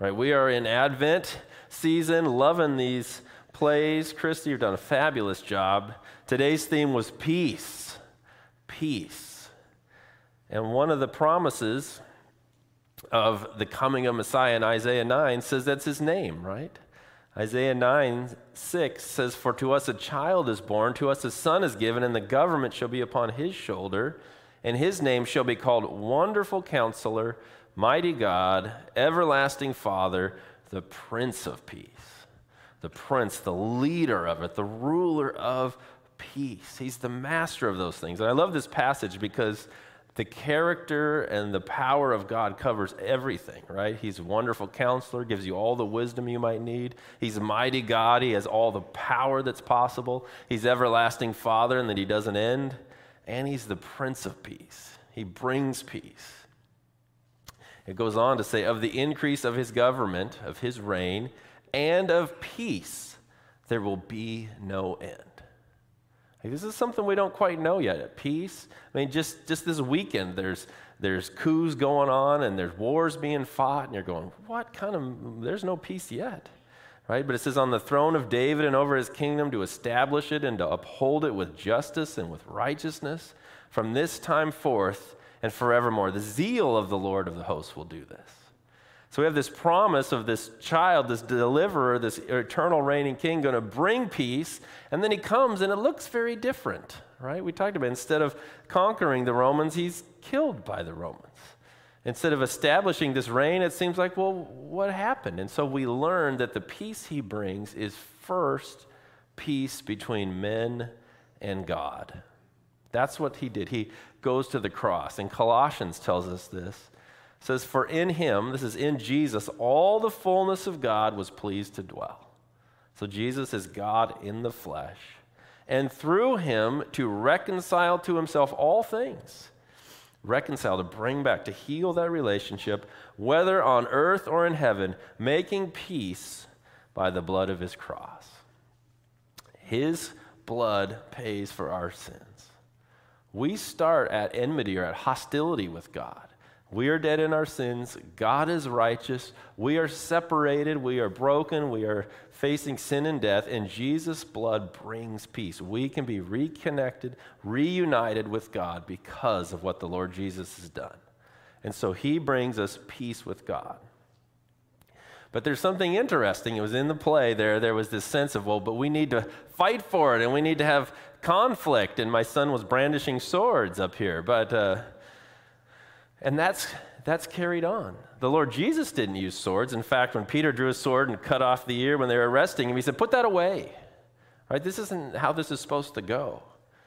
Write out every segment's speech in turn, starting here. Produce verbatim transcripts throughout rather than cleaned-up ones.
right? We are in Advent season, loving these plays. Christy, you've done a fabulous job. Today's theme was peace, peace. And one of the promises of the coming of Messiah in Isaiah nine says that's his name, right? Isaiah nine six says, "For to us a child is born, to us a son is given, and the government shall be upon his shoulder, and his name shall be called Wonderful Counselor, Mighty God, Everlasting Father, the Prince of Peace." The Prince, the leader of it, the ruler of peace. He's the master of those things. And I love this passage because the character and the power of God covers everything, right? He's a wonderful counselor, gives you all the wisdom you might need. He's a mighty God. He has all the power that's possible. He's everlasting Father, and that he doesn't end. And he's the Prince of Peace. He brings peace. It goes on to say, of the increase of his government, of his reign, and of peace, there will be no end. Like, this is something we don't quite know yet. Peace. I mean, just, just this weekend, there's there's coups going on and there's wars being fought, and you're going, what kind of, there's no peace yet, right? But it says, on the throne of David and over his kingdom, to establish it and to uphold it with justice and with righteousness from this time forth and forevermore. The zeal of the Lord of the hosts will do this. So we have this promise of this child, this deliverer, this eternal reigning king going to bring peace, and then he comes and it looks very different, right? We talked about, instead of conquering the Romans, he's killed by the Romans. Instead of establishing this reign, it seems like, well, what happened? And so we learn that the peace he brings is first peace between men and God. That's what he did. He goes to the cross, and Colossians tells us this. It says, for in him, this is in Jesus, all the fullness of God was pleased to dwell. So Jesus is God in the flesh. And through him to reconcile to himself all things. Reconcile, to bring back, to heal that relationship, whether on earth or in heaven, making peace by the blood of his cross. His blood pays for our sins. We start at enmity or at hostility with God. We are dead in our sins. God is righteous. We are separated. We are broken. We are facing sin and death, and Jesus' blood brings peace. We can be reconnected, reunited with God because of what the Lord Jesus has done. And so he brings us peace with God. But there's something interesting. It was in the play there. There was this sense of, well, but we need to fight for it, and we need to have conflict. And my son was brandishing swords up here. But... Uh, And that's that's carried on. The Lord Jesus didn't use swords. In fact, when Peter drew a sword and cut off the ear when they were arresting him, he said, put that away. Right? This isn't how this is supposed to go.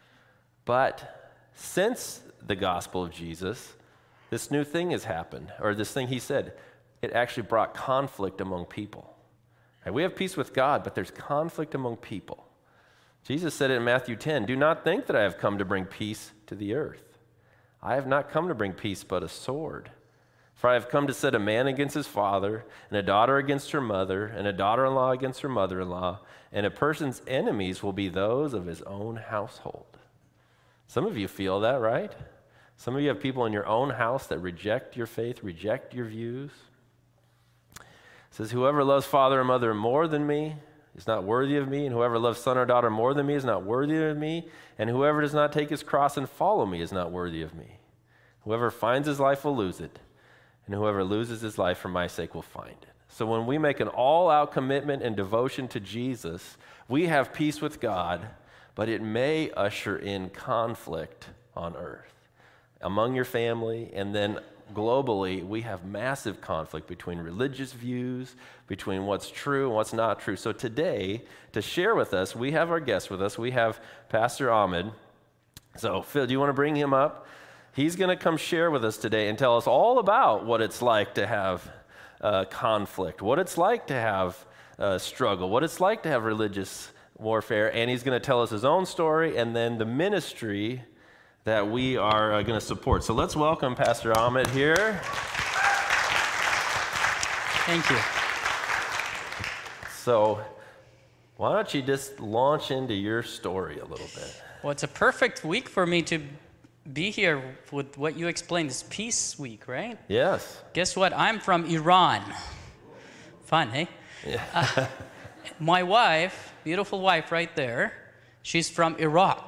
But since the gospel of Jesus, this new thing has happened, or this thing he said, it actually brought conflict among people. Right? We have peace with God, but there's conflict among people. Jesus said it in Matthew ten, do not think that I have come to bring peace to the earth. I have not come to bring peace, but a sword. For I have come to set a man against his father, and a daughter against her mother, and a daughter-in-law against her mother-in-law, and a person's enemies will be those of his own household. Some of you feel that, right? Some of you have people in your own house that reject your faith, reject your views. It says, whoever loves father or mother more than me is not worthy of me, and whoever loves son or daughter more than me is not worthy of me, and whoever does not take his cross and follow me is not worthy of me. Whoever finds his life will lose it, and whoever loses his life for my sake will find it. So when we make an all-out commitment and devotion to Jesus, we have peace with God, but it may usher in conflict on earth, among your family, and then globally, we have massive conflict between religious views, between what's true and what's not true. So today, to share with us, we have our guest with us. We have Pastor Ahmed. So Phil, do you want to bring him up? He's going to come share with us today and tell us all about what it's like to have uh, conflict, what it's like to have uh, struggle, what it's like to have religious warfare. And he's going to tell us his own story and then the ministry that we are uh, going to support. So let's welcome Pastor Ahmed here. Thank you. So why don't you just launch into your story a little bit? Well, it's a perfect week for me to be here with what you explained, this Peace Week, right? Yes. Guess what? I'm from Iran. Fun, hey? Yeah. uh, my wife, beautiful wife right there, she's from Iraq.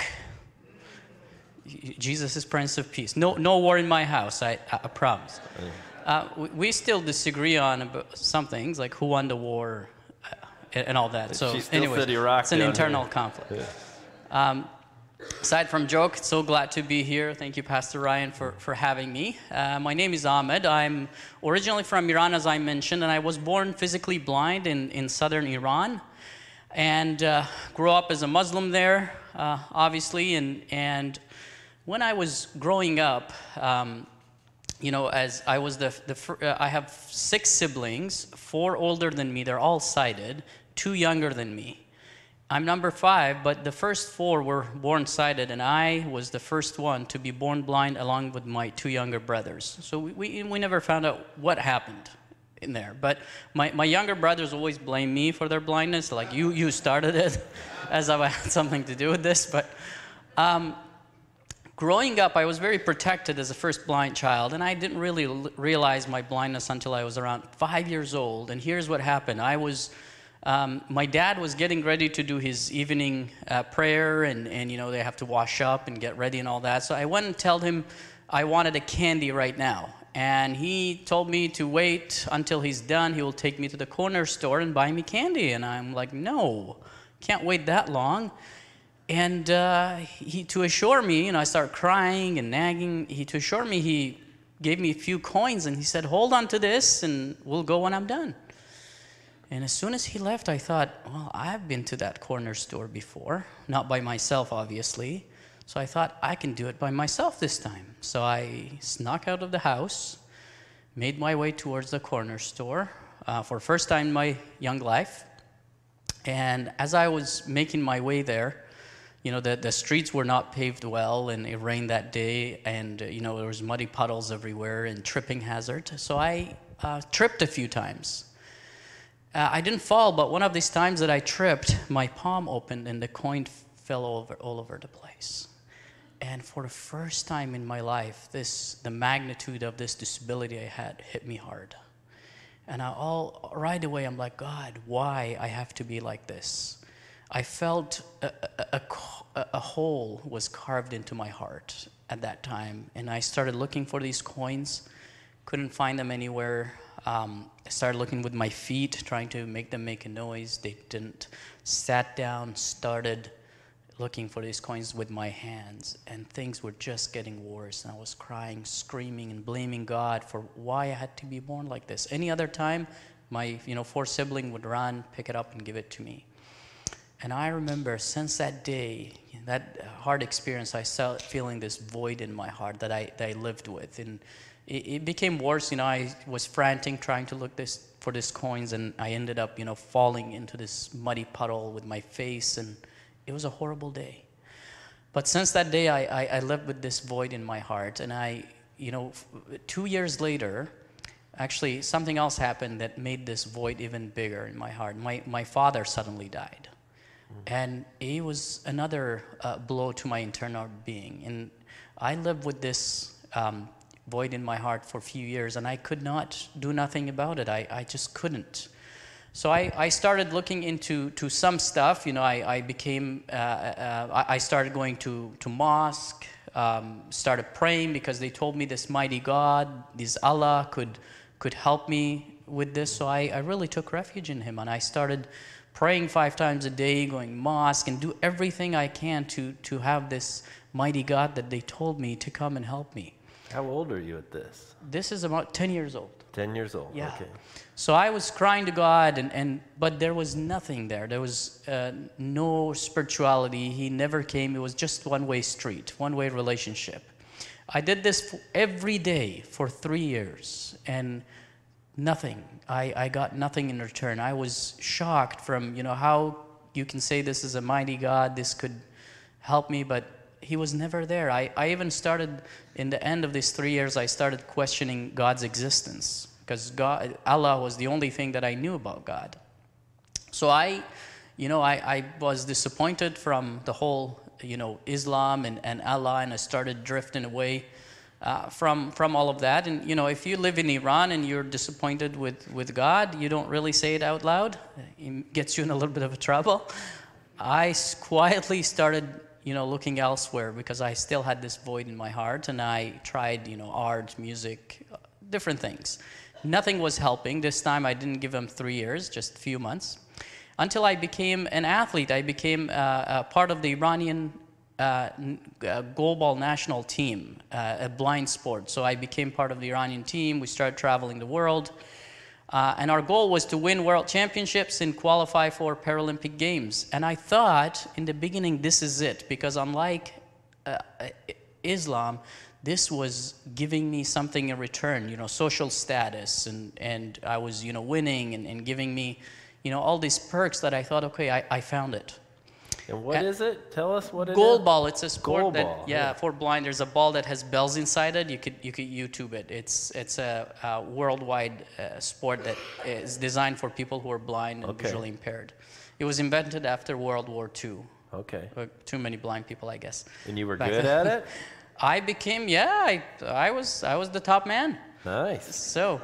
Jesus is Prince of Peace. No, no war in my house, I, I promise. Uh, we, we still disagree on about some things, like who won the war uh, and, and all that. So, anyway, it's an internal here. conflict. Yeah. Um, aside from joke, so glad to be here. Thank you, Pastor Ryan, for, for having me. Uh, my name is Ahmed. I'm originally from Iran, as I mentioned, and I was born physically blind in, in southern Iran, and uh, grew up as a Muslim there, uh, obviously, and and when I was growing up, um, you know, as I was the, the uh, I have six siblings, four older than me, they're all sighted, two younger than me. I'm number five, but the first four were born sighted, and I was the first one to be born blind along with my two younger brothers. So we, we, we never found out what happened in there. But my, my younger brothers always blame me for their blindness, like, you, you started it, as if I had something to do with this. But um, growing up, I was very protected as a first blind child, and I didn't really realize my blindness until I was around five years old. And here's what happened. I was, um, my dad was getting ready to do his evening uh, prayer, and, and, you know, they have to wash up and get ready and all that. So I went and told him I wanted a candy right now. And he told me to wait until he's done. He will take me to the corner store and buy me candy. And I'm like, no, can't wait that long. And uh, he, to assure me, you know, I started crying and nagging. He, to assure me, he gave me a few coins, and he said, hold on to this, and we'll go when I'm done. And as soon as he left, I thought, well, I've been to that corner store before, not by myself, obviously. So I thought, I can do it by myself this time. So I snuck out of the house, made my way towards the corner store uh, for the first time in my young life. And as I was making my way there, you know, the, the streets were not paved well, and it rained that day, and, uh, you know, there was muddy puddles everywhere and tripping hazard. So I uh, tripped a few times. Uh, I didn't fall, but one of these times that I tripped, my palm opened and the coin fell over, all over the place. And for the first time in my life, this, the magnitude of this disability I had hit me hard. And I all, right away, I'm like, God, why I have to be like this? I felt a, a, a, a hole was carved into my heart at that time, and I started looking for these coins, couldn't find them anywhere. Um, I started looking with my feet, trying to make them make a noise. They didn't. Sat down, started looking for these coins with my hands, and things were just getting worse. And I was crying, screaming, and blaming God for why I had to be born like this. Any other time, my you know four sibling would run, pick it up, and give it to me. And I remember since that day, that hard experience, I started feeling this void in my heart that I, that I lived with. And it, it became worse. You know, I was frantic trying to look this for these coins, and I ended up, you know, falling into this muddy puddle with my face, and it was a horrible day. But since that day, I, I, I lived with this void in my heart. And I, you know, two years later, actually, something else happened that made this void even bigger in my heart. My, my father suddenly died. And it was another uh, blow to my internal being. And I lived with this um, void in my heart for a few years, and I could not do nothing about it. I, I just couldn't. So I, I started looking into to some stuff. You know, I, I became, uh, uh, I started going to, to mosque, um, started praying because they told me this mighty God, this Allah could, could help me with this. So I, I really took refuge in him, and I started praying five times a day, going mosque, and do everything I can to, to have this mighty God that they told me to come and help me. How old are you at this? This is about ten years old. ten years old, yeah. Okay. So I was crying to God, and, and but there was nothing there. There was uh, no spirituality. He never came. It was just one-way street, one-way relationship. I did this every day for three years, and nothing. I, I got nothing in return. I was shocked from, you know, how you can say this is a mighty God, this could help me, but he was never there. I, I even started, in the end of these three years, I started questioning God's existence, because God, Allah was the only thing that I knew about God. So I, you know, I, I was disappointed from the whole, you know, Islam and, and Allah, and I started drifting away uh, from from all of that. And you know, if you live in Iran and you're disappointed with with God, you don't really say it out loud. It gets you in a little bit of trouble. I quietly started, you know, looking elsewhere because I still had this void in my heart, and I tried, you know, art, music, different things. Nothing was helping. This time I didn't give them three years, just a few months, until I became an athlete. I became uh, a part of the Iranian uh, uh, goalball national team, uh, a blind sport. So I became part of the Iranian team. We started traveling the world. Uh, and our goal was to win world championships and qualify for Paralympic Games. And I thought in the beginning, this is it, because unlike uh, Islam, this was giving me something in return, you know, social status, and, and I was, you know, winning and, and giving me, you know, all these perks that I thought, okay, I, I found it. And what and is it? Tell us what it goal is. Ball. It's a sport goal that, ball. yeah, yeah, for blind. There's a ball that has bells inside it. You could you could YouTube it. It's it's a, a worldwide uh, sport that is designed for people who are blind and okay. visually impaired. It was invented after World War Two. Okay. Too many blind people, I guess. And you were good at it? I became, yeah, I, I was I was the top man. Nice. So,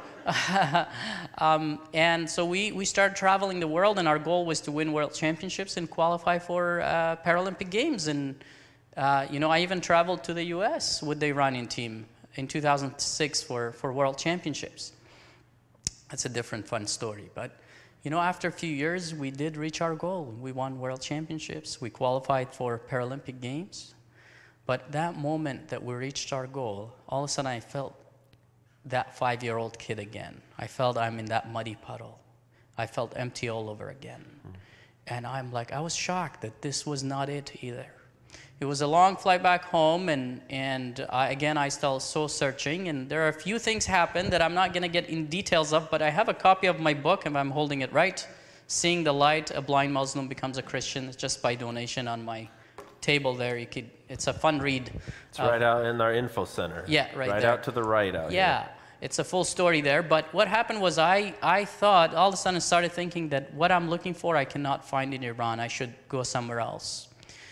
um, and so we, we started traveling the world, and our goal was to win world championships and qualify for uh, Paralympic Games. And, uh, you know, I even traveled to the U S with the Iranian team in two thousand six for, for world championships. That's a different fun story. But, you know, after a few years, we did reach our goal. We won world championships. We qualified for Paralympic Games. But that moment that we reached our goal, all of a sudden I felt that five-year-old kid again. I felt I'm in that muddy puddle. I felt empty all over again. Mm. And I'm like, I was shocked that this was not it either. It was a long flight back home, and, and I, again, I still so searching, and there are a few things happened that I'm not gonna get in details of, but I have a copy of my book, and I'm holding it right. Seeing the Light, A Blind Muslim Becomes a Christian. It's just by donation on my table there. You could, it's a fun read. It's uh, right out in our info center. Yeah, right, right there. out to the right out yeah, here. It's a full story there. But what happened was I, I thought, all of a sudden started thinking that what I'm looking for I cannot find in Iran. I should go somewhere else.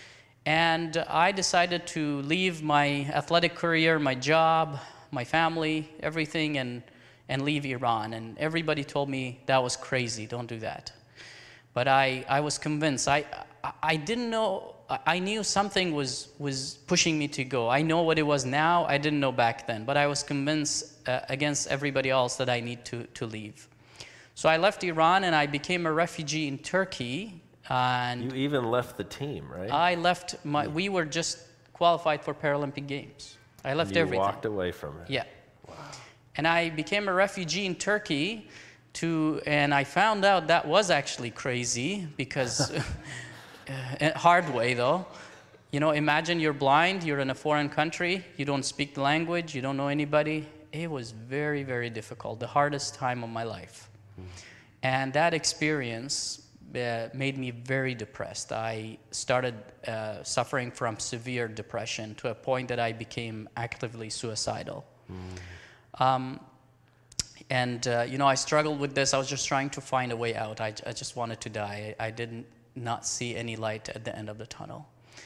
And I decided to leave my athletic career, my job, my family, everything, and, and leave Iran. And everybody told me that was crazy, don't do that. But I, I was convinced. I, I, I didn't know, I knew something was, was pushing me to go. I know what it was now, I didn't know back then. But I was convinced uh, against everybody else that I need to, to leave. So I left Iran and I became a refugee in Turkey. And you even left the team, right? I left, my, we were just qualified for Paralympic Games. I left and you everything. You walked away from it. Yeah. Wow. And I became a refugee in Turkey. To, and I found out that was actually crazy because, uh, hard way though, you know, imagine you're blind, you're in a foreign country, you don't speak the language, you don't know anybody. It was very, very difficult, the hardest time of my life. Mm. And that experience uh, made me very depressed. I started uh, suffering from severe depression to a point that I became actively suicidal. Mm. Um, And, uh, you know, I struggled with this. I was just trying to find a way out. I, I just wanted to die. I, I did not see any light at the end of the tunnel.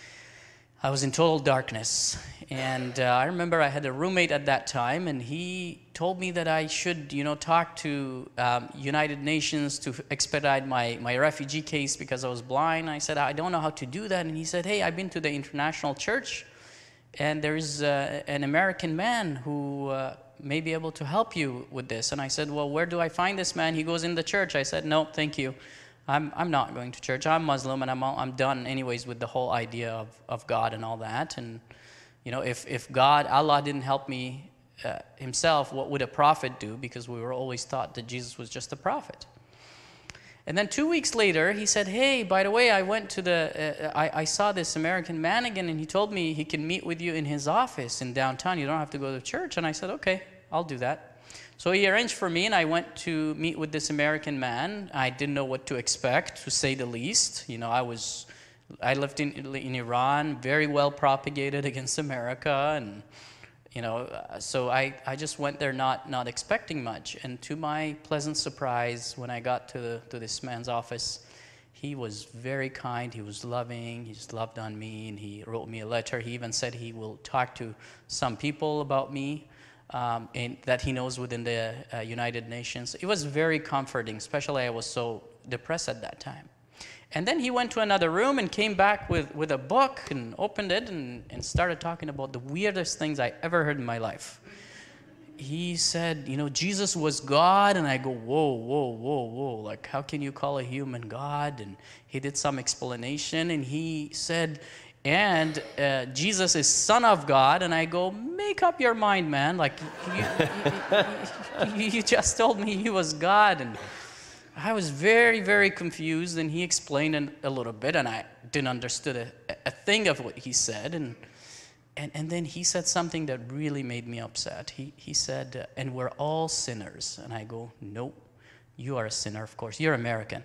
I was in total darkness. And uh, I remember I had a roommate at that time, and he told me that I should, you know, talk to um, United Nations to expedite my, my refugee case because I was blind. I said, I don't know how to do that. And he said, hey, I've been to the International Church, and there's uh, an American man who... Uh, may be able to help you with this. And I said, well, where do I find this man? He goes in the church. I said, no, thank you. I'm, I'm not going to church. I'm Muslim, and I'm, I'm done anyways with the whole idea of, of God and all that. And, you know, if, if God, Allah didn't help me uh, himself, what would a prophet do? Because we were always taught that Jesus was just a prophet. And then two weeks later, he said, hey, by the way, I went to the, uh, I, I saw this American man again, and he told me he can meet with you in his office in downtown. You don't have to go to church. And I said, okay, I'll do that. So he arranged for me, and I went to meet with this American man. I didn't know what to expect, to say the least. You know, I was, I lived in, in Iran, very well propagated against America, and you know, so I, I just went there not, not expecting much. And to my pleasant surprise, when I got to, the, to this man's office, He was very kind. He was loving. He just loved on me, and he wrote me a letter. He even said he will talk to some people about me um, and that he knows within the uh, United Nations. It was very comforting, especially I was so depressed at that time. And then he went to another room and came back with, with a book and opened it and, and started talking about the weirdest things I ever heard in my life. He said, you know, Jesus was God, and I go, whoa, whoa, whoa, whoa, like, how can you call a human God? And he did some explanation, and he said, and uh, Jesus is Son of God, and I go, make up your mind, man, like, you, you, you, you just told me he was God, and I was very, very confused, and he explained a little bit, and I didn't understand a, a thing of what he said, and And, and then he said something that really made me upset. He, he said, uh, and we're all sinners. And I go, nope, you are a sinner, of course. You're American.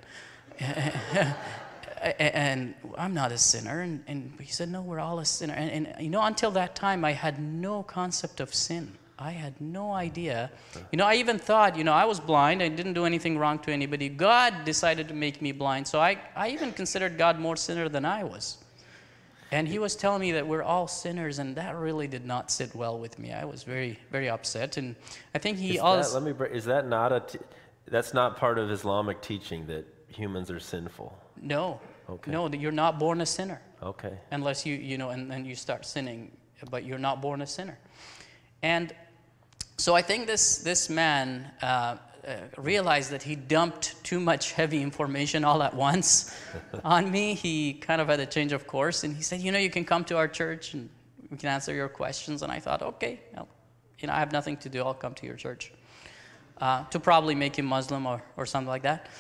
And I'm not a sinner. And, and he said, no, we're all a sinner. And, and, you know, until that time, I had no concept of sin. I had no idea. You know, I even thought, you know, I was blind. I didn't do anything wrong to anybody. God decided to make me blind. So I, I even considered God more sinner than I was. And he was telling me that we're all sinners, and that really did not sit well with me. I was very, very upset, and I think he is also... That, let me. Is that not a? T that's not part of Islamic teaching that humans are sinful. No. Okay. No, you're not born a sinner. Okay. Unless you, you know, and then you start sinning, but you're not born a sinner. And so I think this this man uh, uh, realized that he dumped too much heavy information all at once on me. He kind of had a change of course, and he said, you know, you can come to our church and we can answer your questions. And I thought, okay, well, you know, I have nothing to do. I'll come to your church. Uh, to probably make him Muslim or, or something like that.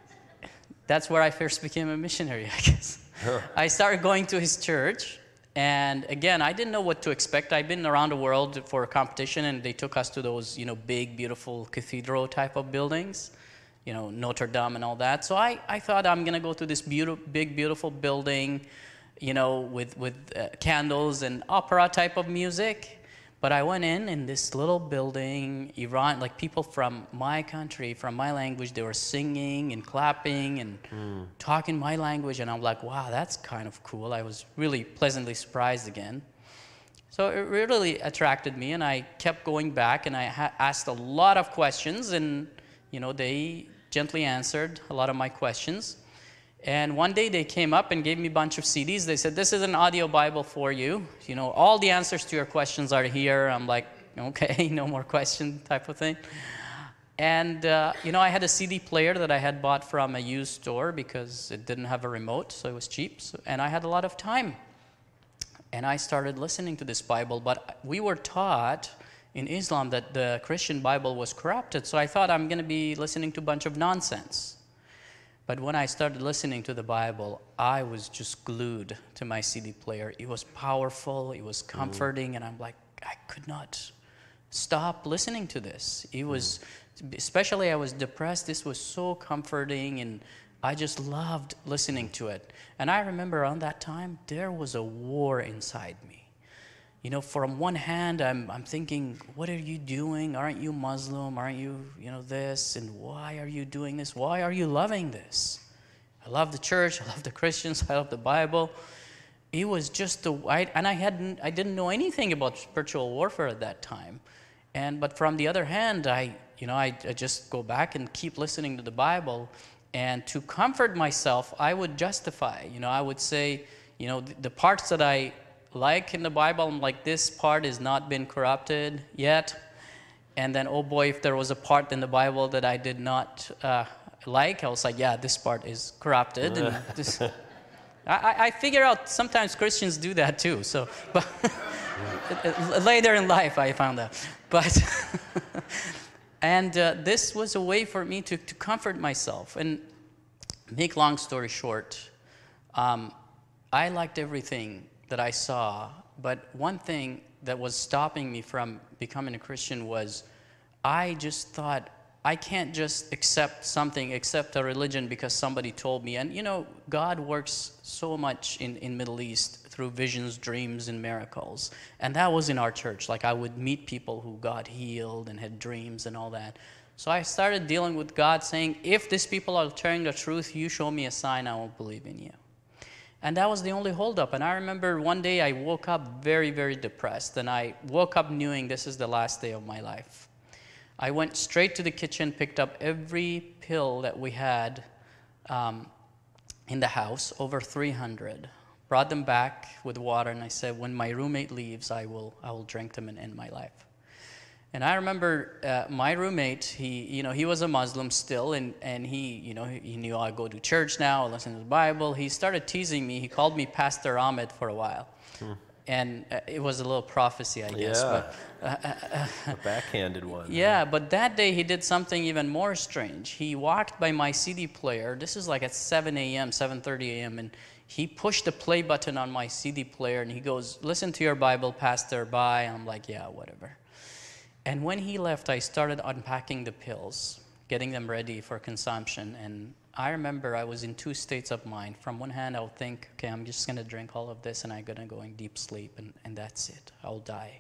That's where I first became a missionary, I guess. I started going to his church. And again, I didn't know what to expect. I've been around the world for a competition, and they took us to those, you know, big, beautiful cathedral type of buildings, you know, Notre Dame and all that. So I, I thought I'm going to go to this beautiful, big, beautiful building, you know, with, with uh, candles and opera type of music. But I went in, in this little building, Iran, like people from my country, from my language, they were singing and clapping and mm. talking my language. And I'm like, wow, that's kind of cool. I was really pleasantly surprised again. So it really attracted me, and I kept going back, and I ha asked a lot of questions, and, you know, they gently answered a lot of my questions. And one day they came up and gave me a bunch of C Ds. They said, this is an audio Bible for you. You know, all the answers to your questions are here. I'm like, okay, no more question type of thing. And, uh, you know, I had a C D player that I had bought from a used store because it didn't have a remote, so it was cheap. So, and I had a lot of time. And I started listening to this Bible. But we were taught in Islam that the Christian Bible was corrupted. So I thought I'm going to be listening to a bunch of nonsense. But when I started listening to the Bible, I was just glued to my C D player. It was powerful, it was comforting, mm. and I'm like, I could not stop listening to this. It was, mm. especially I was depressed, this was so comforting, and I just loved listening to it. And I remember around that time, there was a war inside me. You know, from one hand, I'm, I'm thinking, what are you doing? Aren't you Muslim? Aren't you, you know, this? And why are you doing this? Why are you loving this? I love the church. I love the Christians. I love the Bible. It was just the, I, and I hadn't, I didn't know anything about spiritual warfare at that time. And, but from the other hand, I, you know, I, I just go back and keep listening to the Bible. And to comfort myself, I would justify, you know, I would say, you know, the, the parts that I like in the Bible, I'm like, this part has not been corrupted yet. And then, oh boy, if there was a part in the Bible that I did not uh, like, I was like, yeah, this part is corrupted. And this, I, I figure out sometimes Christians do that too. So, but later in life, I found out. But and uh, this was a way for me to, to comfort myself. And make long story short, um, I liked everything that I saw, but one thing that was stopping me from becoming a Christian was I just thought, I can't just accept something, accept a religion because somebody told me. And you know, God works so much in, in Middle East through visions, dreams, and miracles. And that was in our church. Like I would meet people who got healed and had dreams and all that. So I started dealing with God, saying, if these people are telling the truth, you show me a sign, I won't believe in you. And that was the only holdup. And I remember one day I woke up very, very depressed. And I woke up knowing this is the last day of my life. I went straight to the kitchen, picked up every pill that we had um, in the house, over three hundred. Brought them back with water, and I said, when my roommate leaves, I will, I will drink them and end my life. And I remember uh, my roommate, he, you know, he was a Muslim still, and, and he, you know, he knew I go to church now, I listen to the Bible. He started teasing me. He called me Pastor Ahmed for a while. Hmm. And uh, it was a little prophecy, I guess. Yeah, but, uh, uh, a backhanded one. Yeah, right? But that day he did something even more strange. He walked by my C D player. This is like at seven a m, seven thirty a m, and he pushed the play button on my C D player, and he goes, listen to your Bible, Pastor, bye. And I'm like, yeah, whatever. And when he left, I started unpacking the pills, getting them ready for consumption. And I remember I was in two states of mind. From one hand, I would think, okay, I'm just going to drink all of this, and I'm going to go in deep sleep, and, and that's it. I'll die.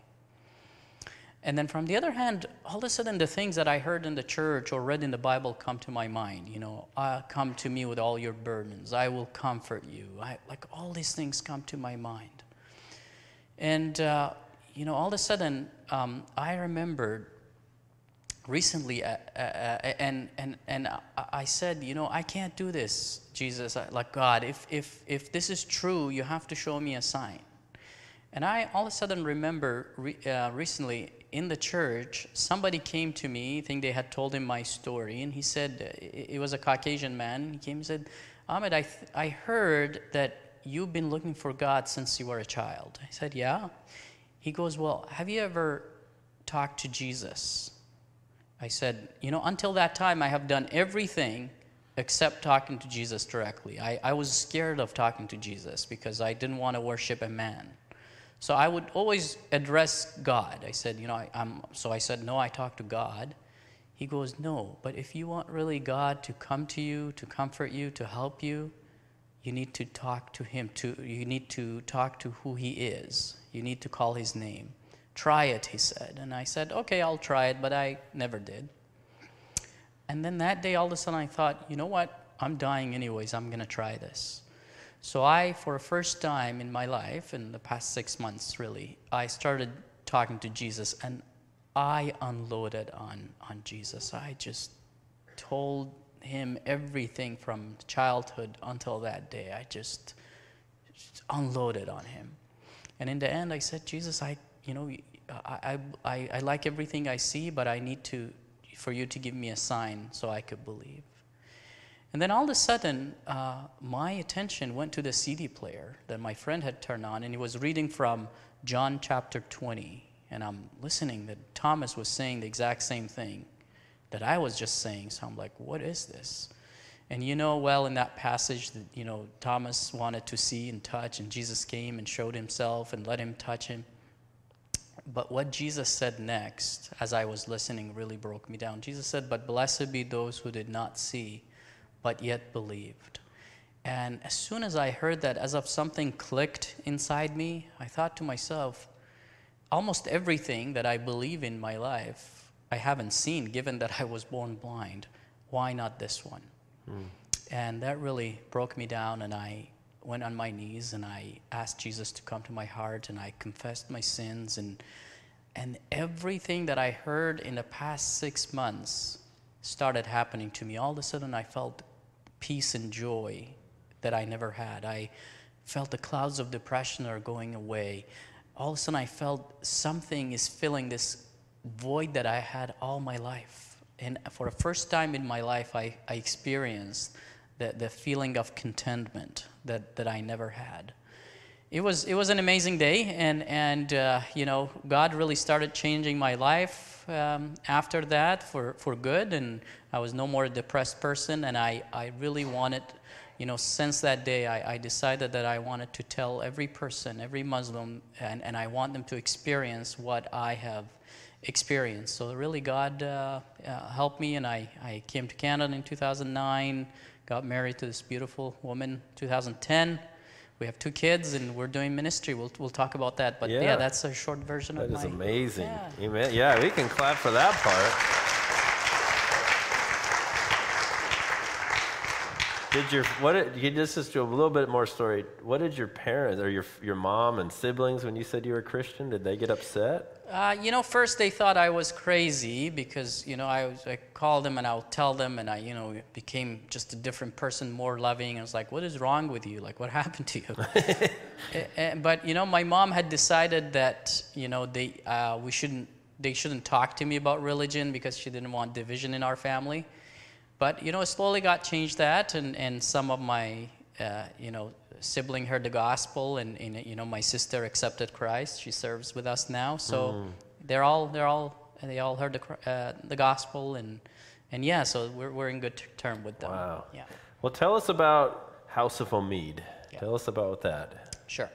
And then from the other hand, all of a sudden, the things that I heard in the church or read in the Bible come to my mind. You know, uh, come to me with all your burdens. I will comfort you. I, like all these things come to my mind. And, uh, you know, all of a sudden, um, I remembered recently, uh, uh, and and and I said, you know, I can't do this, Jesus. Like, God, if if if this is true, you have to show me a sign. And I all of a sudden remember re, uh, recently in the church, somebody came to me. I think they had told him my story, and he said, it was a Caucasian man. He came and said, Ahmed, I th I heard that you've been looking for God since you were a child. I said, yeah. He goes, well, have you ever talked to Jesus? I said, you know, until that time, I have done everything except talking to Jesus directly. I, I was scared of talking to Jesus because I didn't want to worship a man. So I would always address God. I said, you know, I, I'm, so I said, no, I talk to God. He goes, no, but if you want really God to come to you, to comfort you, to help you, you need to talk to him. To, you need to talk to who he is. You need to call his name. Try it, he said. And I said, okay, I'll try it, but I never did. And then that day, all of a sudden, I thought, you know what? I'm dying anyways. I'm going to try this. So I, for the first time in my life, in the past six months, really, I started talking to Jesus, and I unloaded on, on Jesus. I just told him everything from childhood until that day. I just, just unloaded on him. And in the end, I said, Jesus, I, you know, I, I, I like everything I see, but I need to, for you to give me a sign so I could believe. And then all of a sudden, uh, my attention went to the C D player that my friend had turned on, and he was reading from John chapter twenty. And I'm listening that Thomas was saying the exact same thing that I was just saying. So I'm like, what is this? And you know, well, in that passage that, you know, Thomas wanted to see and touch, and Jesus came and showed himself and let him touch him. But what Jesus said next, as I was listening, really broke me down. Jesus said, but blessed be those who did not see, but yet believed. And as soon as I heard that, as if something clicked inside me, I thought to myself, almost everything that I believe in my life, I haven't seen, given that I was born blind. Why not this one? Mm. And that really broke me down, and I went on my knees and I asked Jesus to come to my heart, and I confessed my sins, and and everything that I heard in the past six months started happening to me. All of a sudden I felt peace and joy that I never had. I felt the clouds of depression are going away. All of a sudden I felt something is filling this void that I had all my life. And for the first time in my life, I, I experienced the, the feeling of contentment that, that I never had. It was, it was an amazing day, and, and uh, you know, God really started changing my life um, after that for, for good, and I was no more a depressed person, and I, I really wanted, you know, since that day, I, I decided that I wanted to tell every person, every Muslim, and, and I want them to experience what I have experience. So really God uh, uh, helped me, and I, I came to Canada in two thousand nine, got married to this beautiful woman two thousand ten. We have two kids, and we're doing ministry. We'll, we'll talk about that. But yeah, yeah that's a short version that of my... That is amazing. Yeah. Amen. Yeah, we can clap for that part. Did your what? Did, you just just do a little bit more story. What did your parents or your your mom and siblings, when you said you were a Christian, did they get upset? Uh, you know, first they thought I was crazy because you know I was I called them and I'll tell them, and I you know became just a different person, more loving. I was like, what is wrong with you? Like, what happened to you? But you know, my mom had decided that you know they uh, we shouldn't they shouldn't talk to me about religion because she didn't want division in our family. But, you know, I slowly got changed that, and, and some of my, uh, you know, sibling heard the gospel, and, and, you know, my sister accepted Christ. She serves with us now. So mm. they're all, they're all, they all heard the, uh, the gospel, and, and yeah, so we're, we're in good term with them. Wow. Yeah. Well, tell us about House of Omid. Yeah. Tell us about that. Sure.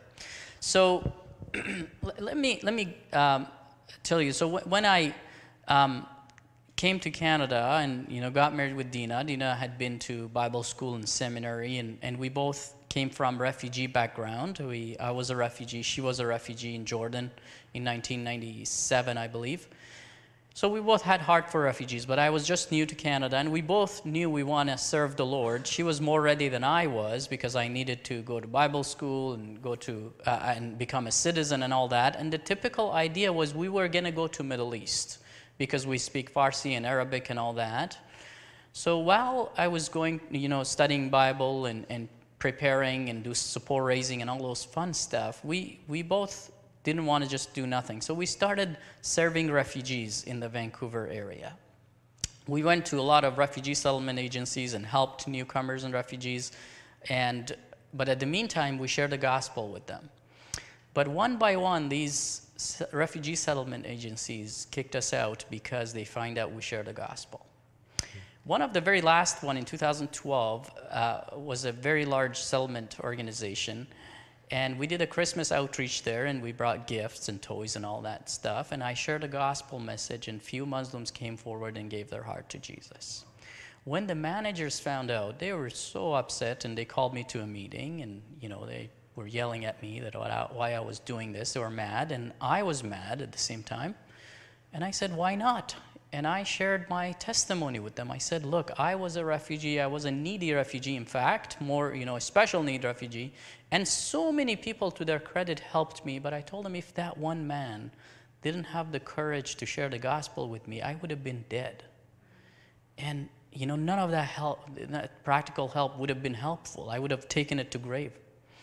So let me, let me um, tell you, so w- when I, um, came to Canada and you know got married with Dina. Dina had been to Bible school and seminary, and, and we both came from refugee background. We I was a refugee, she was a refugee in Jordan in nineteen ninety-seven, I believe. So we both had heart for refugees, but I was just new to Canada, and we both knew we want to serve the Lord. She was more ready than I was because I needed to go to Bible school and go to uh, and become a citizen and all that. And the typical idea was we were going to go to Middle East, because we speak Farsi and Arabic and all that. So while I was going, you know, studying Bible and, and preparing and do support raising and all those fun stuff, we, we both didn't want to just do nothing. So we started serving refugees in the Vancouver area. We went to a lot of refugee settlement agencies and helped newcomers and refugees. And, but at the meantime, we shared the gospel with them. But one by one, these refugee settlement agencies kicked us out because they find out we share the gospel. One of the very last one in two thousand twelve uh, was a very large settlement organization, and we did a Christmas outreach there, and we brought gifts and toys and all that stuff, and I shared a gospel message, and few Muslims came forward and gave their heart to Jesus. When the managers found out, they were so upset, and they called me to a meeting, and you know they were yelling at me that why I was doing this. They were mad, and I was mad at the same time. And I said, why not? And I shared my testimony with them. I said, look, I was a refugee. I was a needy refugee, in fact, more, you know, a special need refugee. And so many people, to their credit, helped me. But I told them if that one man didn't have the courage to share the gospel with me, I would have been dead. And, you know, none of that help, that practical help would have been helpful. I would have taken it to grave.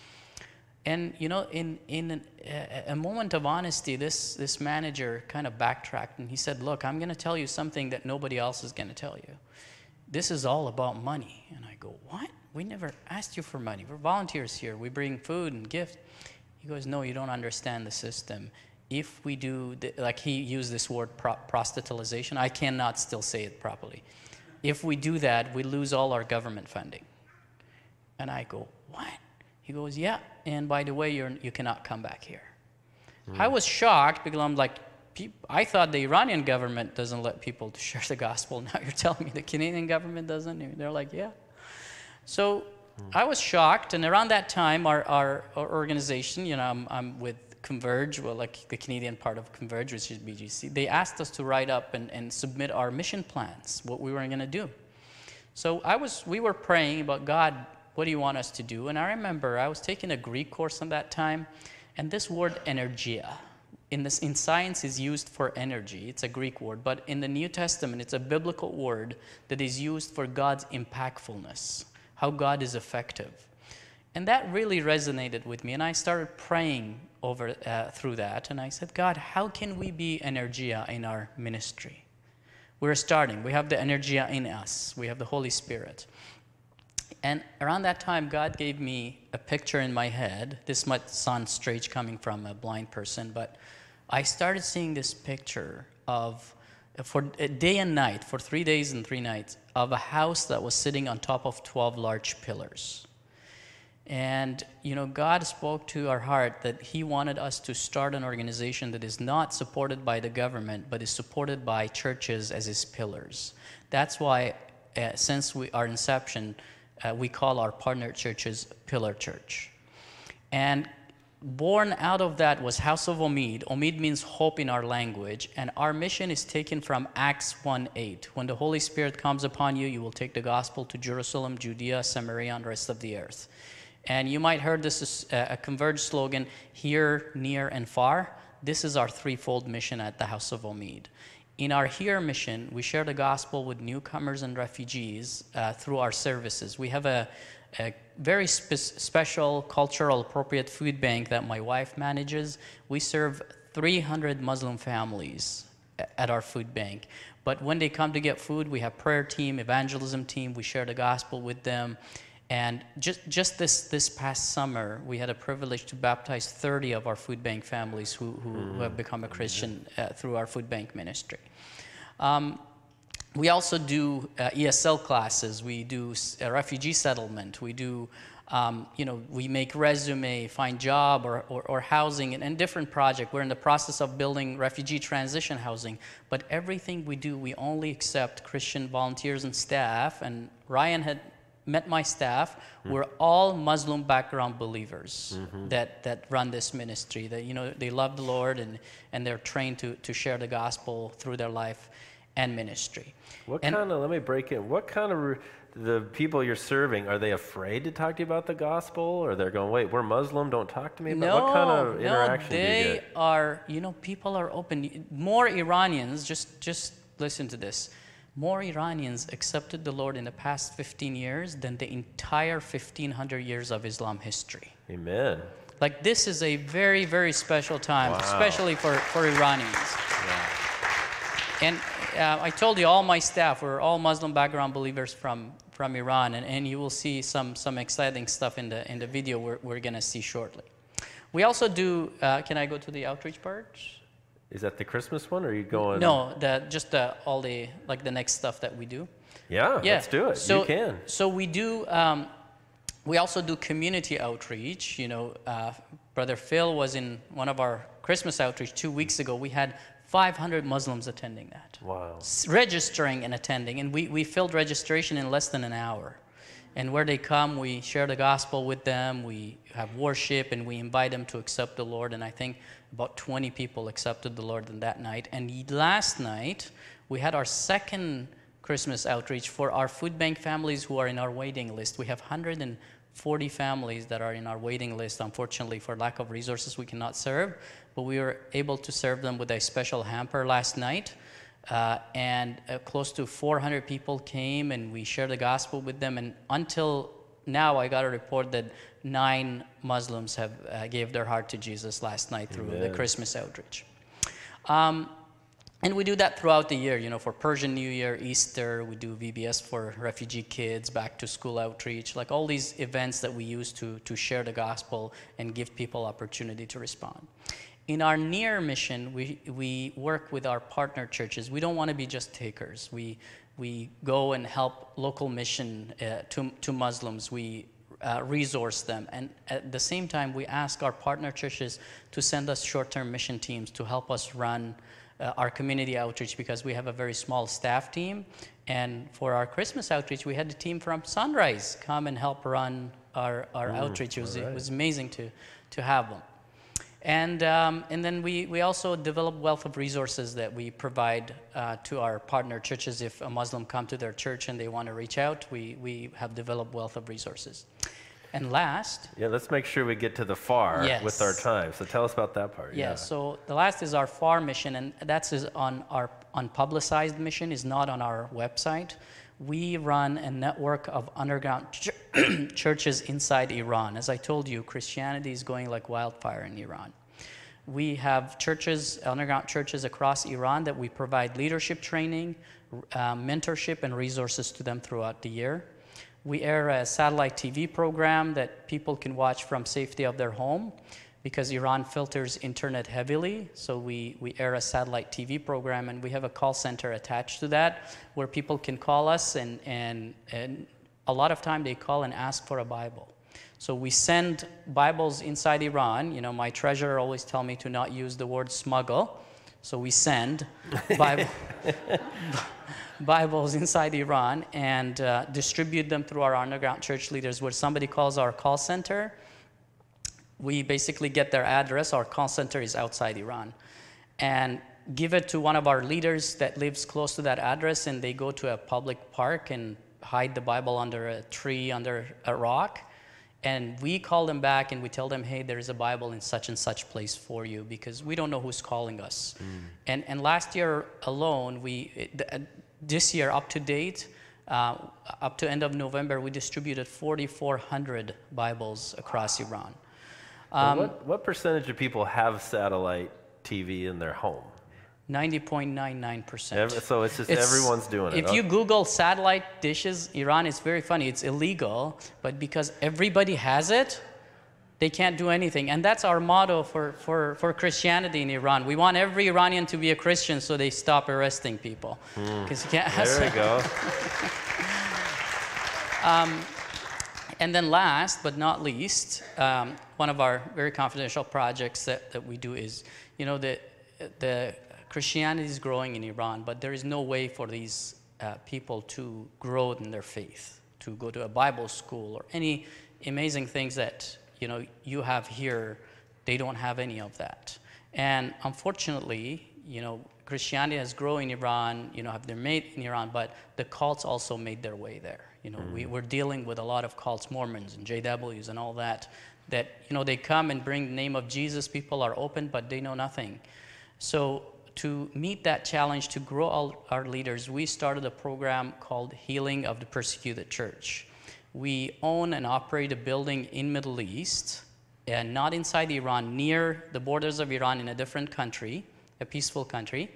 And, you know, in, in a, a moment of honesty, this, this manager kind of backtracked, and he said, look, I'm going to tell you something that nobody else is going to tell you. This is all about money. And I go, what? We never asked you for money. We're volunteers here. We bring food and gifts. He goes, no, you don't understand the system. If we do, the, like he used this word, pro- prostitutization. I cannot still say it properly. If we do that, we lose all our government funding. And I go, what? He goes, yeah, and by the way, you're, you cannot come back here. Mm. I was shocked because I'm like, I thought the Iranian government doesn't let people to share the gospel. Now you're telling me the Canadian government doesn't? And they're like, yeah. So mm. I was shocked, and around that time, our, our, our organization, you know, I'm, I'm with Converge, well, like the Canadian part of Converge, which is B G C, they asked us to write up and, and submit our mission plans, what we were going to do. So I was, we were praying about, God, what do you want us to do? And I remember I was taking a Greek course at that time, and this word energia in this in science is used for energy. It's a Greek word, but in the New Testament, it's a biblical word that is used for God's impactfulness, how God is effective. And that really resonated with me, and I started praying over uh, through that, and I said, God, how can we be energia in our ministry? We're starting. We have the energia in us. We have the Holy Spirit. And around that time, God gave me a picture in my head. This might sound strange coming from a blind person, but I started seeing this picture of, for a day and night, for three days and three nights, of a house that was sitting on top of twelve large pillars. And, you know, God spoke to our heart that he wanted us to start an organization that is not supported by the government, but is supported by churches as its pillars. That's why, uh, since we, our inception, Uh, we call our partner churches Pillar Church. And born out of that was House of Omid. Omid means hope in our language. And our mission is taken from Acts one eight. When the Holy Spirit comes upon you, you will take the gospel to Jerusalem, Judea, Samaria, and the rest of the earth. And you might heard this is a Converge slogan, here, near, and far. This is our threefold mission at the House of Omid. In our Here mission, we share the gospel with newcomers and refugees uh, through our services. We have a, a very spe special cultural appropriate food bank that my wife manages. We serve three hundred Muslim families at our food bank. But when they come to get food, we have prayer team, evangelism team, we share the gospel with them. And just, just this, this past summer, we had a privilege to baptize thirty of our food bank families who, who, mm. who have become a Christian uh, through our food bank ministry. Um, we also do uh, E S L classes. We do a refugee settlement. We do, um, you know, we make resume, find job or, or, or housing, and, and different projects. We're in the process of building refugee transition housing. But everything we do, we only accept Christian volunteers and staff. And Ryan had met my staff. Mm-hmm. We're all Muslim background believers mm-hmm. that, that run this ministry. That, you know, they love the Lord and, and they're trained to, to share the gospel through their life and ministry. What and, kind of, let me break in, what kind of, the people you're serving, are they afraid to talk to you about the gospel? Or they're going, wait, we're Muslim, don't talk to me about no, what kind of interaction no, do you they get? are, you know, people are open. More Iranians, just, just listen to this. More Iranians accepted the Lord in the past fifteen years than the entire fifteen hundred years of Islam history. Amen. Like, this is a very, very special time, wow. especially for, for Iranians. Yeah. And uh, I told you, all my staff were all Muslim background believers from, from Iran, and, and you will see some, some exciting stuff in the, in the video we're, we're going to see shortly. We also do, uh, can I go to the outreach part? Is that the Christmas one, or are you going? No, the, just the, all the, like the next stuff that we do. Yeah, yeah. Let's do it. So, you can. So we do, um, we also do community outreach. You know, uh, Brother Phil was in one of our Christmas outreach two weeks ago. We had five hundred Muslims attending that. Wow. Registering and attending. And we, we filled registration in less than an hour. And where they come, we share the gospel with them, we have worship, and we invite them to accept the Lord. And I think about twenty people accepted the Lord in that night. And last night, we had our second Christmas outreach for our food bank families who are in our waiting list. We have one hundred forty families that are in our waiting list. Unfortunately, for lack of resources, we cannot serve. But we were able to serve them with a special hamper last night. Uh, and uh, close to four hundred people came, and we shared the gospel with them. And until now, I got a report that nine Muslims have uh, gave their heart to Jesus last night through Amen. The Christmas outreach. Um, and we do that throughout the year. You know, for Persian New Year, Easter, we do V B S for refugee kids, back to school outreach, like all these events that we use to to share the gospel and give people opportunity to respond. In our near mission, we, we work with our partner churches. We don't want to be just takers. We, we go and help local mission uh, to, to Muslims. We uh, resource them. And at the same time, we ask our partner churches to send us short-term mission teams to help us run uh, our community outreach, because we have a very small staff team. And for our Christmas outreach, we had a team from Sunrise come and help run our, our mm, outreach. It was, right. it was amazing to, to have them. And, um, and then we, we also develop wealth of resources that we provide uh, to our partner churches. If a Muslim come to their church and they want to reach out, we, we have developed wealth of resources. And last... Yeah, let's make sure we get to the far yes. with our time. So tell us about that part. Yeah, yeah, so the last is our far mission, and that's is on our unpublicized mission, is not on our website. We run a network of underground ch churches inside Iran. As I told you, Christianity is going like wildfire in Iran. We have churches, underground churches across Iran that we provide leadership training, uh, mentorship, and resources to them throughout the year. We air a satellite T V program that people can watch from safety of their home, because Iran filters internet heavily. So we, we air a satellite T V program, and we have a call center attached to that where people can call us, and, and, and a lot of time they call and ask for a Bible. So we send Bibles inside Iran. You know, my treasurer always tell me to not use the word smuggle. So we send Bible, Bibles inside Iran and uh, distribute them through our underground church leaders, where somebody calls our call center. we basically get their address. Our call center is outside Iran. And give it to one of our leaders that lives close to that address, and they go to a public park and hide the Bible under a tree, under a rock. And we call them back and we tell them, hey, there is a Bible in such and such place for you, because we don't know who's calling us. Mm. And, and last year alone, we, this year up to date, uh, up to end of November, we distributed forty-four hundred Bibles across Iran. Um, what, what percentage of people have satellite T V in their home? ninety point nine nine percent. So it's just it's, everyone's doing it. If you Google satellite dishes, Iran, it's very funny. It's illegal, but because everybody has it, they can't do anything. And that's our motto for, for, for Christianity in Iran. We want every Iranian to be a Christian so they stop arresting people. Mm. You can't there we go. um, and then last but not least, um, one of our very confidential projects that, that we do is, you know, the, the Christianity is growing in Iran, but there is no way for these uh, people to grow in their faith, to go to a Bible school or any amazing things that, you know, you have here. They don't have any of that. And unfortunately, you know, Christianity has grown in Iran, you know, have been made in Iran, but the cults also made their way there. You know, mm. we, we're dealing with a lot of cults, Mormons and J Ws and all that, that, you know, they come and bring the name of Jesus. People are open, but they know nothing. So to meet that challenge, to grow all our leaders, we started a program called Healing of the Persecuted Church. We own and operate a building in Middle East, and not inside Iran, near the borders of Iran in a different country, a peaceful country.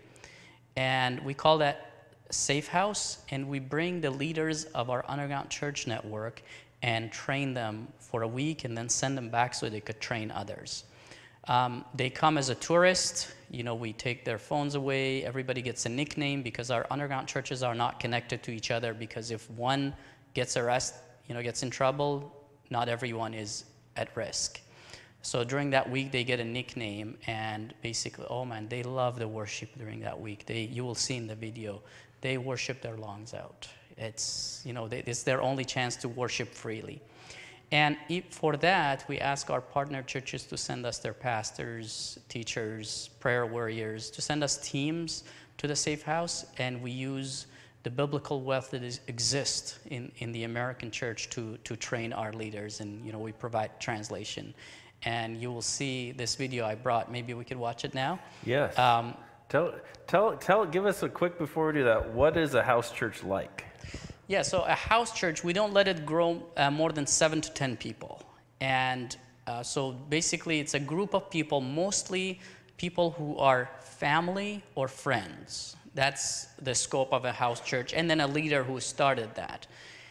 And we call that Safe House, and we bring the leaders of our underground church network and train them for a week and then send them back so they could train others. Um, they come as a tourist. You know, we take their phones away. Everybody gets a nickname because our underground churches are not connected to each other, because if one gets arrested, you know, gets in trouble, not everyone is at risk. So during that week, they get a nickname, and basically, oh man, they love the worship during that week. They, you will see in the video, they worship their lungs out. It's, you know, they, it's their only chance to worship freely. And if, for that, we ask our partner churches to send us their pastors, teachers, prayer warriors, to send us teams to the Safe House, and we use the biblical wealth that is, exists in, in the American church to, to train our leaders, and, you know, we provide translation. And you will see this video I brought. Maybe we could watch it now. Yes. Um, tell, tell, tell, give us a quick, before we do that, what is a house church like? Yeah, so a house church, we don't let it grow uh, more than seven to ten people. And uh, so basically it's a group of people, mostly people who are family or friends. That's the scope of a house church. And then a leader who started that.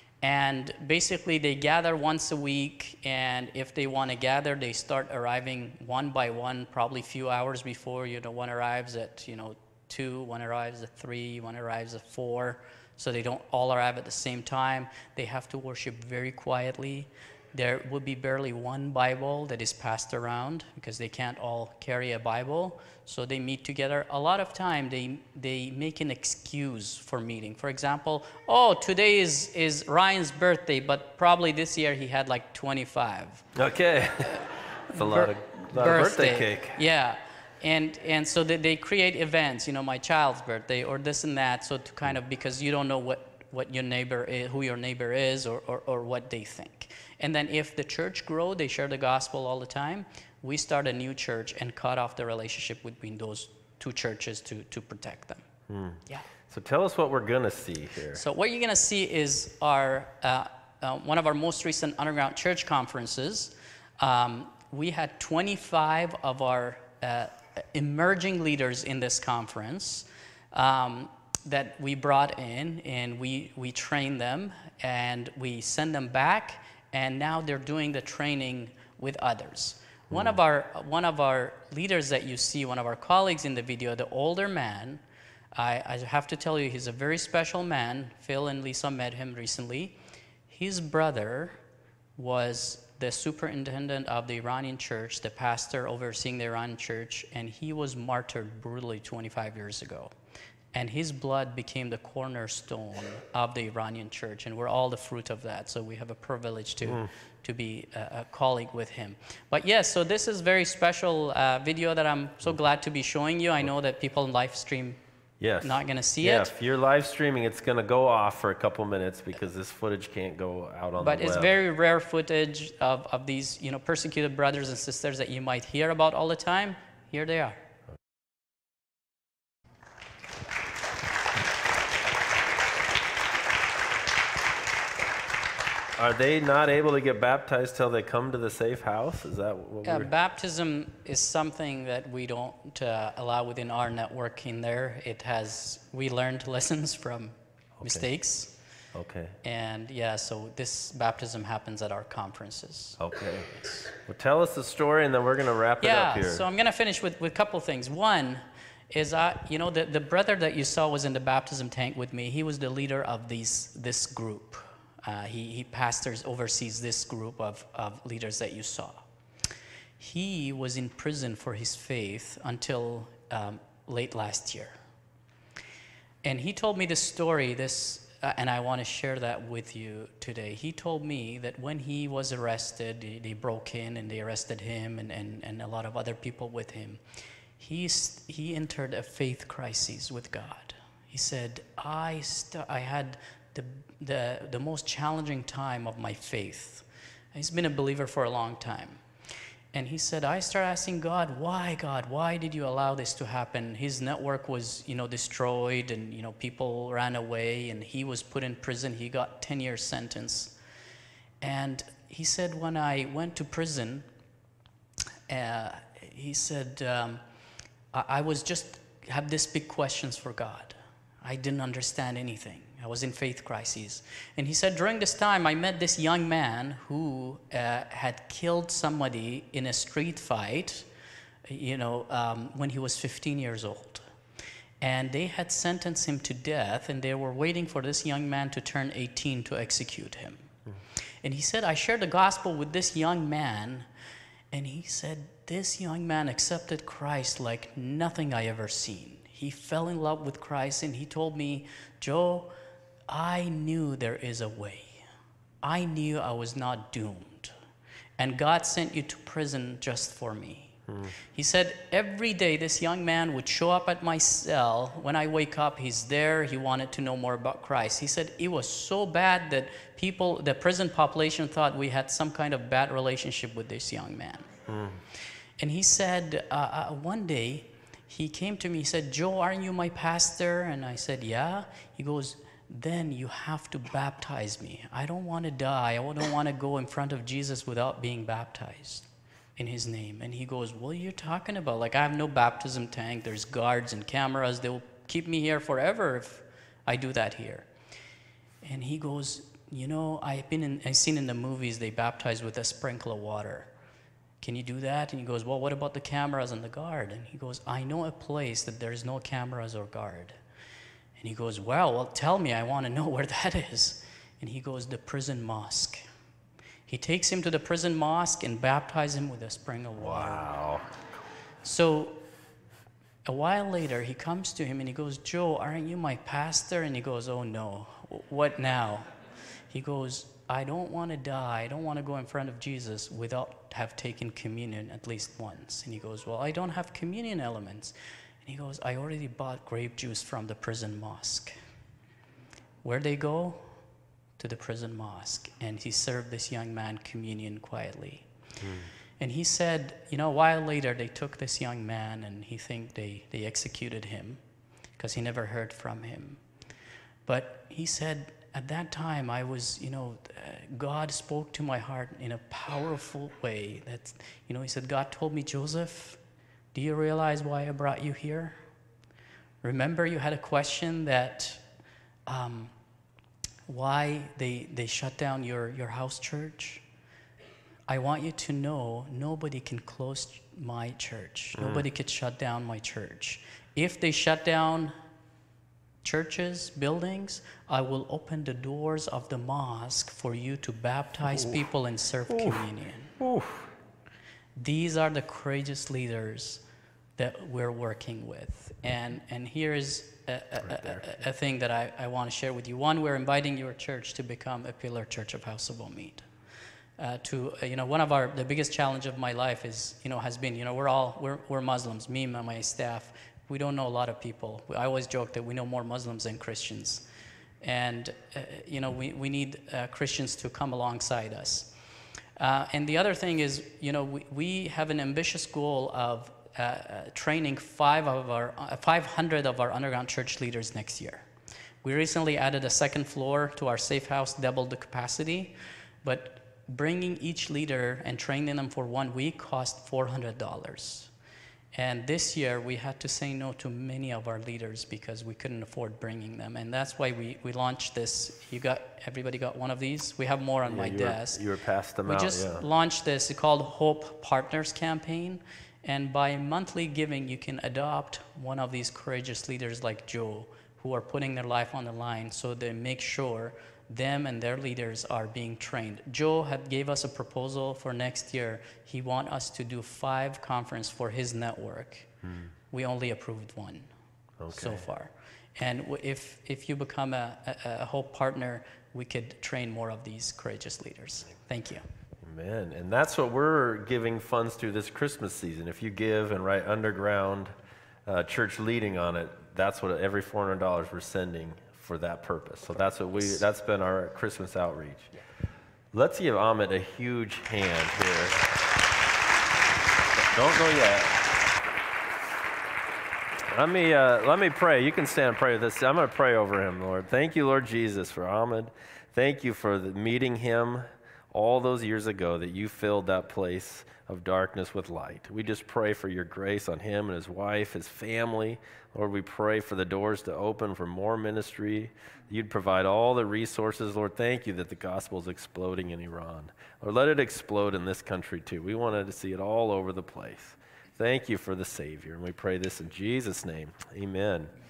And basically they gather once a week, and if they want to gather, they start arriving one by one, probably a few hours before. You know, one arrives at, you know, two, one arrives at three, one arrives at four. So they don't all arrive at the same time. They have to worship very quietly. There will be barely one Bible that is passed around because they can't all carry a Bible. So they meet together. A lot of time they they make an excuse for meeting. For example, oh, today is, is Ryan's birthday, but probably this year he had like twenty-five. Okay. That's a lot, of, lot of birthday cake. Yeah. And and so they, they create events, you know, my child's birthday or this and that, so to kind of, because you don't know what, what your neighbor is, who your neighbor is, or, or, or what they think. And then if the church grow, they share the gospel all the time, we start a new church and cut off the relationship between those two churches to, to protect them. Hmm. Yeah. So tell us what we're going to see here. So what you're going to see is our uh, uh, one of our most recent underground church conferences. Um, we had twenty-five of our uh, emerging leaders in this conference um, that we brought in, and we, we trained them, and we send them back, and now they're doing the training with others. Mm. One of our one of our leaders that you see, one of our colleagues in the video, the older man, I, I have to tell you, he's a very special man. Phil and Lisa met him recently. His brother was the superintendent of the Iranian church, the pastor overseeing the Iranian church, and he was martyred brutally twenty-five years ago. And his blood became the cornerstone of the Iranian church, and we're all the fruit of that. So we have a privilege to, mm. to be a, a colleague with him. But yes, so this is very special uh, video that I'm so glad to be showing you. I know that people in live stream yes. not going to see yeah, it. If you're live streaming, it's going to go off for a couple minutes because this footage can't go out on but the web. But it's very rare footage of, of these, you know, persecuted brothers and sisters that you might hear about all the time. Here they are. Are they not able to get baptized till they come to the safe house? Is that what uh, we're... Baptism is something that we don't uh, allow within our network in there. It has, we learned lessons from okay. mistakes. Okay. And yeah, so this baptism happens at our conferences. Okay. Yes. Well, tell us the story and then we're going to wrap yeah, it up here. Yeah, so I'm going to finish with, with a couple things. One is, I, you know, the, the brother that you saw was in the baptism tank with me. He was the leader of these, this group. Uh, he, he pastors, oversees this group of, of leaders that you saw. He was in prison for his faith until um, late last year. And he told me this story, this, uh, and I want to share that with you today. He told me that when he was arrested, they, they broke in and they arrested him and, and, and a lot of other people with him. He, he entered a faith crisis with God. He said, I, st- I had... The, the, the most challenging time of my faith. He's been a believer for a long time. And he said, I started asking God, why, God, why did you allow this to happen? His network was, you know, destroyed and, you know, people ran away and he was put in prison. He got ten year sentence. And he said, when I went to prison, uh, he said, um, I, I was just, have this big questions for God. I didn't understand anything. I was in faith crises. And he said, during this time, I met this young man who uh, had killed somebody in a street fight, you know, um, when he was fifteen years old. And they had sentenced him to death, and they were waiting for this young man to turn eighteen to execute him. Mm. And he said, I shared the gospel with this young man, and he said, this young man accepted Christ like nothing I ever seen. He fell in love with Christ, and he told me, Joe, I knew there is a way. I knew I was not doomed. And God sent you to prison just for me. Hmm. He said, every day this young man would show up at my cell. When I wake up, he's there. He wanted to know more about Christ. He said it was so bad that people, the prison population thought we had some kind of bad relationship with this young man. Hmm. And he said, uh, uh, one day, he came to me, he said, Joe, aren't you my pastor? And I said, yeah. He goes, then you have to baptize me. I don't want to die. I don't want to go in front of Jesus without being baptized in his name. And he goes, what are you talking about? Like, I have no baptism tank. There's guards and cameras. They'll keep me here forever if I do that here. And he goes, you know, I've been in, I've seen in the movies they baptize with a sprinkle of water. Can you do that? And he goes, well, what about the cameras and the guard? And he goes, I know a place that there's no cameras or guard. And he goes, well, well, tell me, I want to know where that is. And he goes, the prison mosque. He takes him to the prison mosque and baptizes him with a spring of water. Wow. So a while later, he comes to him and he goes, Joe, aren't you my pastor? And he goes, oh no, what now? He goes, I don't want to die. I don't want to go in front of Jesus without have taken communion at least once. And he goes, well, I don't have communion elements. And he goes, I already bought grape juice from the prison mosque. Where'd they go? To the prison mosque. And he served this young man communion quietly. Mm. And he said, you know, a while later, they took this young man and he think they, they executed him because he never heard from him. But he said, at that time, I was, you know, uh, God spoke to my heart in a powerful way. That, you know, he said, God told me, Joseph, do you realize why I brought you here? Remember you had a question that um, why they, they shut down your, your house church? I want you to know nobody can close my church. Mm. Nobody could shut down my church. If they shut down churches, buildings, I will open the doors of the mosque for you to baptize Ooh. people and serve Ooh. communion. Ooh. These are the courageous leaders that we're working with. And, and here is a, a, a, a thing that I, I want to share with you. One, we're inviting your church to become a pillar church of House of Omid. Uh, to uh, you know, one of our the biggest challenge of my life is you know has been you know we're all we're we're Muslims. Me and my staff, we don't know a lot of people. I always joke that we know more Muslims than Christians, and uh, you know we we need uh, Christians to come alongside us. Uh, and the other thing is you know we we have an ambitious goal of uh, uh, training five of our uh, five hundred of our underground church leaders next year. We recently added a second floor to our safe house, doubled the capacity, but bringing each leader and training them for one week cost four hundred dollars. And this year, we had to say no to many of our leaders because we couldn't afford bringing them. And that's why we, we launched this. You got, everybody got one of these? We have more on yeah, my you desk. Were, you were passed them we out, We just yeah. launched this. It's called Hope Partners Campaign. And by monthly giving, you can adopt one of these courageous leaders like Joe, who are putting their life on the line so they make sure them and their leaders are being trained. Joe had gave us a proposal for next year. He want us to do five conference for his network. Hmm. We only approved one okay. so far. And if if you become a, a, a Hope partner, we could train more of these courageous leaders. Thank you. Amen. And that's what we're giving funds to this Christmas season. If you give and write underground uh, church leading on it, that's what every four hundred dollars we're sending for that purpose. So that's what we that's been our Christmas outreach. Let's give Ahmed a huge hand here. Don't go yet. Let me uh, let me pray. You can stand and pray with this. I'm going to pray over him, Lord. Thank you, Lord Jesus, for Ahmed. Thank you for the, meeting him all those years ago that you filled that place of darkness with light. We just pray for your grace on him and his wife, his family. Lord, we pray for the doors to open for more ministry. You'd provide all the resources. Lord, thank you that the gospel is exploding in Iran. Lord, let it explode in this country too. We wanted to see it all over the place. Thank you for the Savior, and we pray this in Jesus' name. Amen.